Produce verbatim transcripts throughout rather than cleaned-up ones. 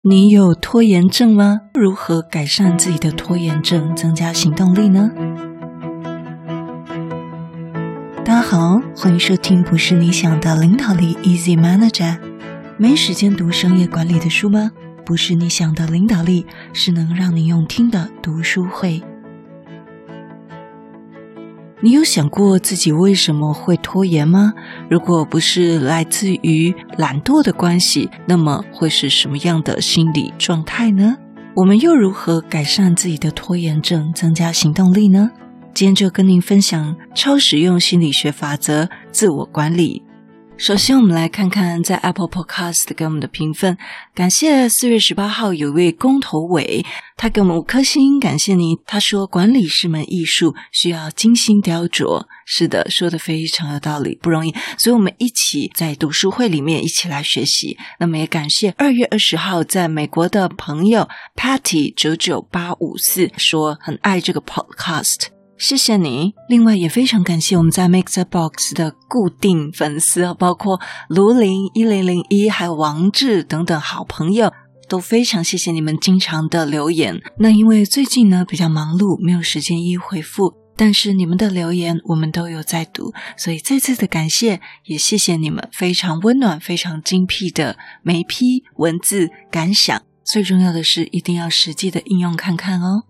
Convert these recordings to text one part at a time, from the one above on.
你有拖延症吗？如何改善自己的拖延症，增加行动力呢？大家好，欢迎收听不是你想的领导力 Easy Manager。 没时间读商业管理的书吗？不是你想的领导力，是能让你用听的读书会。你有想过自己为什么会拖延吗？如果不是来自于懒惰的关系，那么会是什么样的心理状态呢？我们又如何改善自己的拖延症，增加行动力呢？今天就跟您分享超实用心理学法则，自我管理。首先我们来看看在 Apple Podcast 给我们的评分，感谢四月十八号有一位公头伟，他给我们五颗星，感谢你。他说管理是门艺术，需要精心雕琢。是的，说得非常有道理，不容易，所以我们一起在读书会里面一起来学习。那么也感谢二月二十号在美国的朋友 Patty 九九八五四 说很爱这个 podcast，谢谢你。另外也非常感谢我们在 Mixer Box 的固定粉丝，包括卢林一零零一还有王志等等好朋友，都非常谢谢你们经常的留言。那因为最近呢比较忙碌，没有时间一一回复，但是你们的留言我们都有在读，所以再次的感谢，也谢谢你们非常温暖非常精辟的每一批文字感想。最重要的是一定要实际的应用看看哦。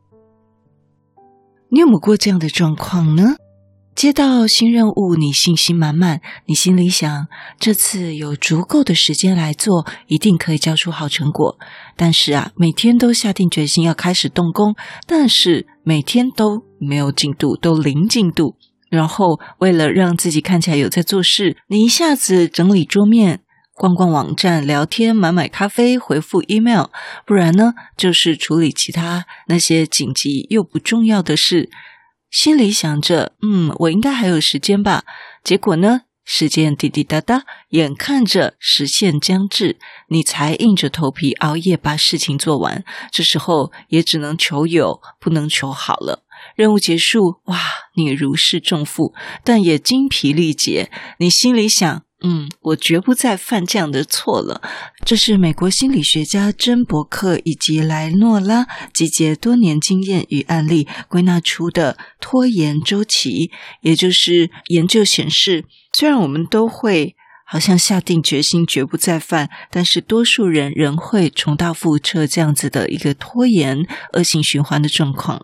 你有没有过这样的状况呢？接到新任务，你信心满满，你心里想这次有足够的时间来做，一定可以交出好成果。但是啊，每天都下定决心要开始动工，但是每天都没有进度，都零进度。然后为了让自己看起来有在做事，你一下子整理桌面，逛逛网站，聊天，买买咖啡，回复 email， 不然呢就是处理其他那些紧急又不重要的事。心里想着嗯，我应该还有时间吧，结果呢时间滴滴答答，眼看着时限将至，你才硬着头皮熬夜把事情做完。这时候也只能求有不能求好了。任务结束，哇，你如释重负，但也精疲力竭。你心里想嗯，我绝不再犯这样的错了。这是美国心理学家珍伯克以及莱诺拉集结多年经验与案例归纳出的拖延周期。也就是研究显示，虽然我们都会好像下定决心绝不再犯，但是多数人仍会重蹈覆辙，这样子的一个拖延恶性循环的状况。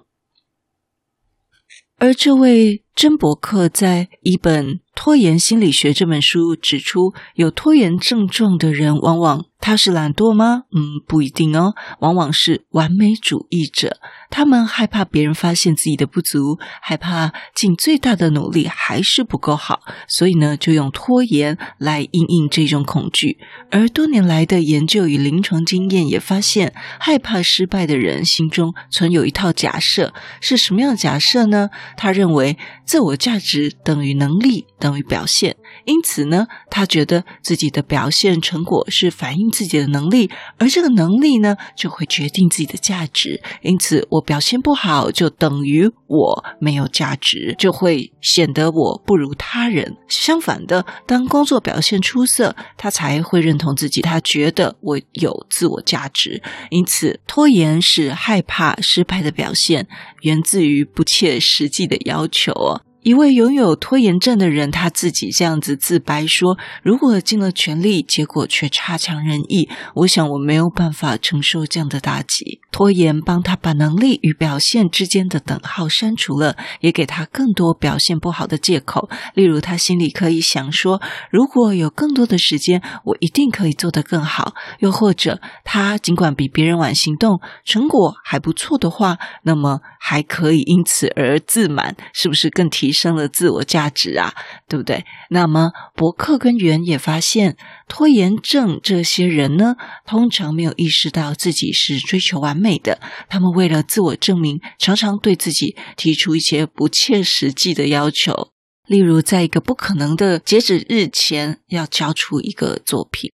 而这位珍伯克在一本《拖延心理学》这本书指出，有拖延症状的人往往他是懒惰吗？嗯，不一定哦，往往是完美主义者。他们害怕别人发现自己的不足，害怕尽最大的努力还是不够好，所以呢就用拖延来因应这种恐惧。而多年来的研究与临床经验也发现，害怕失败的人心中存有一套假设。是什么样的假设呢？他认为自我价值等于能力等于表现，因此呢他觉得自己的表现成果是反映自己的能力，而这个能力呢就会决定自己的价值。因此我表现不好就等于我没有价值，就会显得我不如他人。相反的，当工作表现出色，他才会认同自己，他觉得我有自我价值。因此拖延是害怕失败的表现，源自于不切实际的要求哦。一位拥有拖延症的人，他自己这样子自白说，如果尽了全力，结果却差强人意，我想我没有办法承受这样的打击。拖延帮他把能力与表现之间的等号删除了，也给他更多表现不好的借口。例如他心里可以想说，如果有更多的时间，我一定可以做得更好。又或者他尽管比别人晚行动，成果还不错的话，那么还可以因此而自满，是不是更提升了自我价值啊？对不对？那么伯克跟袁也发现，拖延症这些人呢，通常没有意识到自己是追求完美的，他们为了自我证明，常常对自己提出一些不切实际的要求。例如在一个不可能的截止日前要交出一个作品，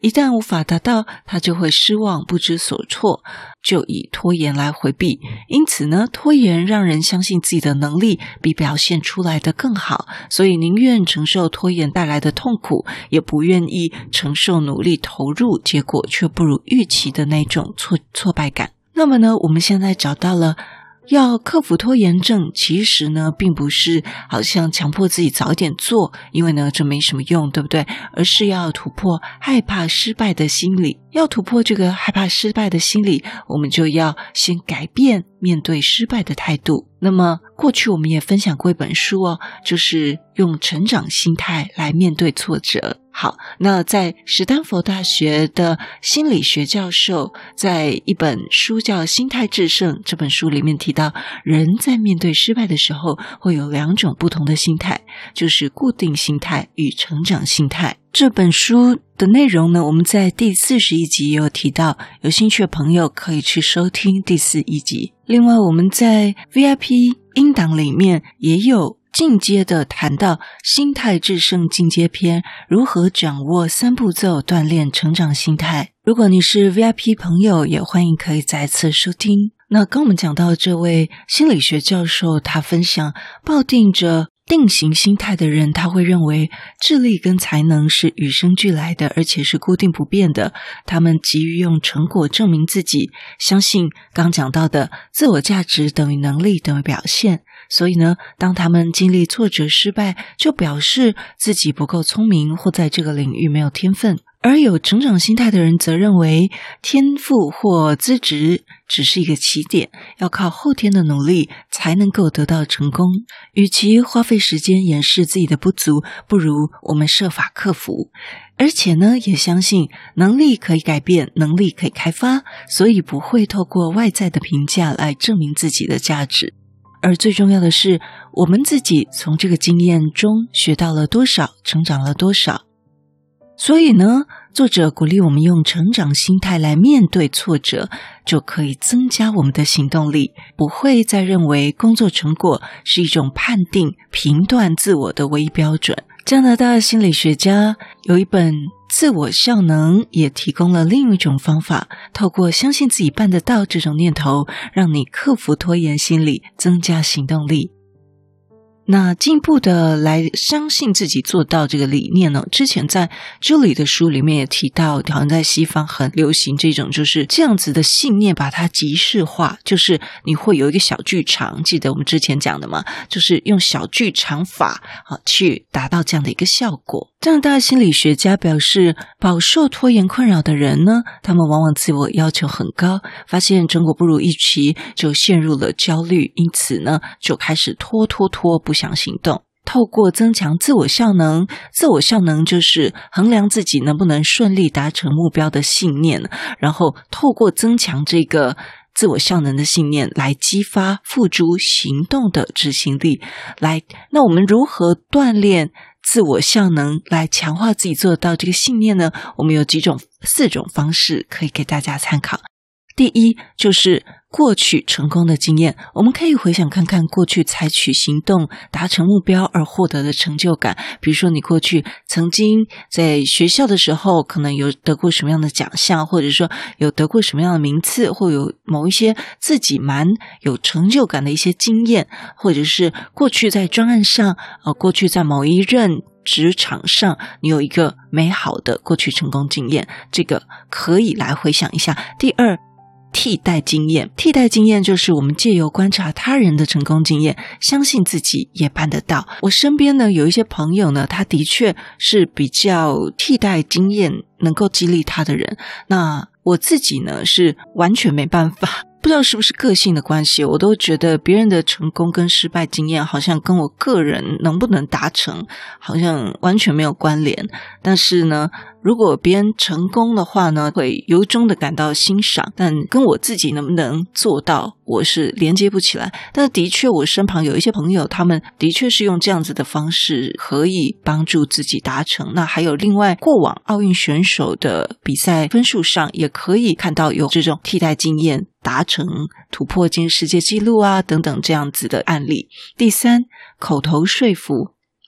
一旦无法达到，他就会失望不知所措，就以拖延来回避。因此呢，拖延让人相信自己的能力比表现出来的更好，所以宁愿承受拖延带来的痛苦，也不愿意承受努力投入结果却不如预期的那种挫挫败感。那么呢，我们现在找到了要克服拖延症，其实呢并不是好像强迫自己早一点做，因为呢这没什么用，对不对？而是要突破害怕失败的心理。要突破这个害怕失败的心理，我们就要先改变面对失败的态度。那么过去我们也分享过一本书哦，就是用成长心态来面对挫折。好，那在史丹佛大学的心理学教授在一本书叫《心态致胜》这本书里面提到，人在面对失败的时候会有两种不同的心态，就是固定心态与成长心态。这本书的内容呢，我们在第四十一集也有提到，有兴趣的朋友可以去收听第四一集。另外我们在 V I P 音档里面也有进阶的谈到心态致胜进阶篇，如何掌握三步骤锻炼成长心态。如果你是 V I P 朋友，也欢迎可以再次收听。那刚我们讲到这位心理学教授，他分享抱定着定型心态的人，他会认为智力跟才能是与生俱来的，而且是固定不变的。他们急于用成果证明自己，相信刚讲到的自我价值等于能力等于表现。所以呢，当他们经历挫折失败，就表示自己不够聪明，或在这个领域没有天分。而有成长心态的人则认为天赋或资质只是一个起点，要靠后天的努力才能够得到成功。与其花费时间掩饰自己的不足，不如我们设法克服。而且呢，也相信能力可以改变，能力可以开发，所以不会透过外在的评价来证明自己的价值。而最重要的是，我们自己从这个经验中学到了多少，成长了多少。所以呢，作者鼓励我们用成长心态来面对挫折，就可以增加我们的行动力，不会再认为工作成果是一种判定、评断自我的唯一标准。加拿大心理学家有一本《自我效能》，也提供了另一种方法，透过相信自己办得到这种念头，让你克服拖延心理，增加行动力。那进一步的来相信自己做到这个理念呢，之前在 Julie 的书里面也提到，好像在西方很流行这种就是这样子的信念，把它即视化，就是你会有一个小剧场，记得我们之前讲的嘛，就是用小剧场法啊去达到这样的一个效果。加拿大心理学家表示，饱受拖延困扰的人呢，他们往往自我要求很高，发现成果不如预期就陷入了焦虑，因此呢就开始拖拖拖不想行动。透过增强自我效能，自我效能就是衡量自己能不能顺利达成目标的信念，然后透过增强这个自我效能的信念来激发付诸行动的执行力。来，那我们如何锻炼自我效能来强化自己做得到这个信念呢？我们有几种四种方式可以给大家参考。第一，就是过去成功的经验，我们可以回想看看过去采取行动达成目标而获得的成就感。比如说你过去曾经在学校的时候可能有得过什么样的奖项，或者说有得过什么样的名次，或有某一些自己蛮有成就感的一些经验，或者是过去在专案上呃，过去在某一任职场上你有一个美好的过去成功经验，这个可以来回想一下。第二，替代经验。替代经验就是我们借由观察他人的成功经验，相信自己也办得到。我身边呢有一些朋友呢，他的确是比较替代经验能够激励他的人，那我自己呢是完全没办法，不知道是不是个性的关系，我都觉得别人的成功跟失败经验好像跟我个人能不能达成好像完全没有关联。但是呢，如果别人成功的话呢，会由衷的感到欣赏，但跟我自己能不能做到，我是连接不起来。但的确我身旁有一些朋友，他们的确是用这样子的方式可以帮助自己达成。那还有另外过往奥运选手的比赛分数上也可以看到有这种替代经验达成突破进世界纪录啊等等这样子的案例。第三，口头说服。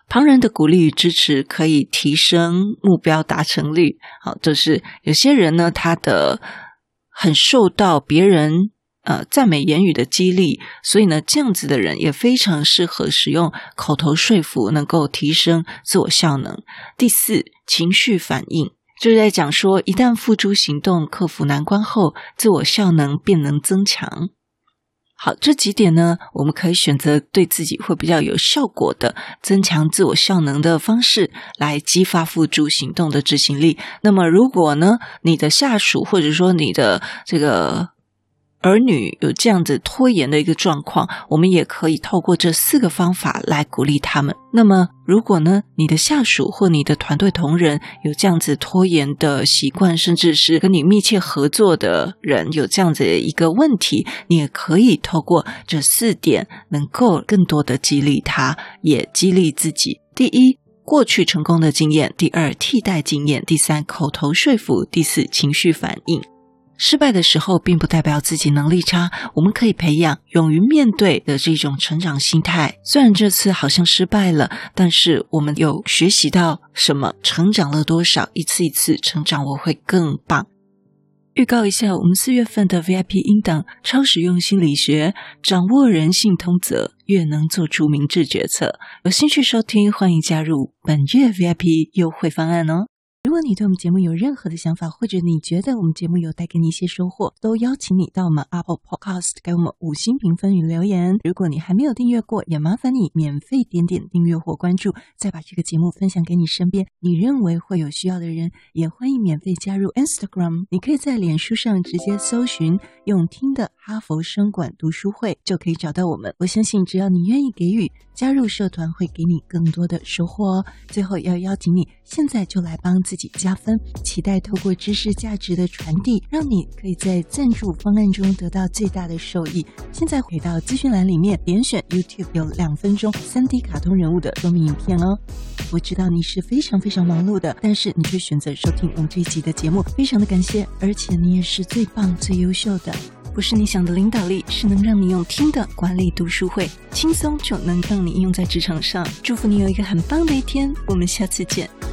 旁人的鼓励与支持可以提升目标达成率。好，就是有些人呢，他的很受到别人呃赞美言语的激励，所以呢，这样子的人也非常适合使用口头说服，能够提升自我效能。第四，情绪反应，就是在讲说，一旦付诸行动，克服难关后，自我效能便能增强。好，这几点呢，我们可以选择对自己会比较有效果的增强自我效能的方式来激发付诸行动的执行力。那么如果呢，你的下属或者说你的这个儿女有这样子拖延的一个状况，我们也可以透过这四个方法来鼓励他们。那么如果呢，你的下属或你的团队同仁有这样子拖延的习惯，甚至是跟你密切合作的人有这样子的一个问题，你也可以透过这四点能够更多的激励他，也激励自己。第一，过去成功的经验；第二，替代经验；第三，口头说服；第四，情绪反应。失败的时候并不代表自己能力差，我们可以培养勇于面对的这种成长心态。虽然这次好像失败了，但是我们有学习到什么，成长了多少，一次一次成长，我会更棒。预告一下，我们四月份的 V I P 音档超实用心理学，掌握人性通则，越能做出明智决策。有兴趣收听，欢迎加入本月 V I P 优惠方案哦。如果你对我们节目有任何的想法，或者你觉得我们节目有带给你一些收获，都邀请你到我们 Apple Podcast 给我们五星评分与留言。如果你还没有订阅过，也麻烦你免费点点订阅或关注，再把这个节目分享给你身边你认为会有需要的人。也欢迎免费加入 Instagram， 你可以在脸书上直接搜寻用听的哈佛声管读书会，就可以找到我们。我相信只要你愿意给予，加入社团会给你更多的收获哦。最后要邀请你现在就来帮自己加分，期待透过知识价值的传递，让你可以在赞助方案中得到最大的受益。现在回到资讯栏里面，点选 YouTube 有两分钟 三 D 卡通人物的说明影片哦。我知道你是非常非常忙碌的，但是你却选择收听我们这一集的节目，非常的感谢，而且你也是最棒最优秀的。不是你想的领导力，是能让你用听的管理读书会，轻松就能让你应用在职场上。祝福你有一个很棒的一天，我们下次见。